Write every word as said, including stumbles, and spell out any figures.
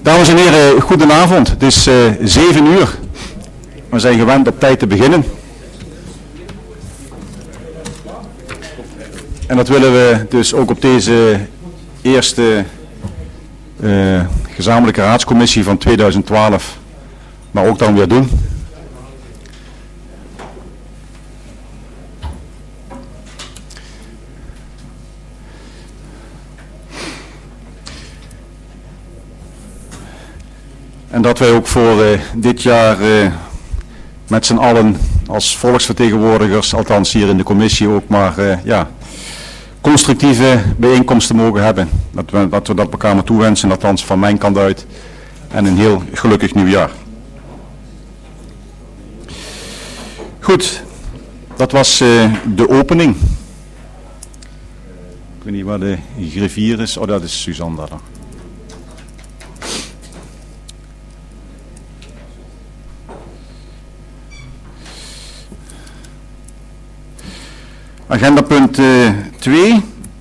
Dames en heren, goedenavond. Het is uh, zeven uur. We zijn gewend op tijd te beginnen. En dat willen we dus ook op deze eerste uh, gezamenlijke raadscommissie van tweeduizend twaalf, maar ook dan weer doen. En dat wij ook voor uh, dit jaar uh, met z'n allen als volksvertegenwoordigers, althans hier in de commissie ook maar uh, ja, constructieve bijeenkomsten mogen hebben. Dat we, dat we dat elkaar maar toewensen, althans van mijn kant uit. En een heel gelukkig nieuwjaar. Goed, dat was uh, de opening. Ik weet niet waar de griffier is. Oh, dat is Suzanne daar dan. Agenda punt twee.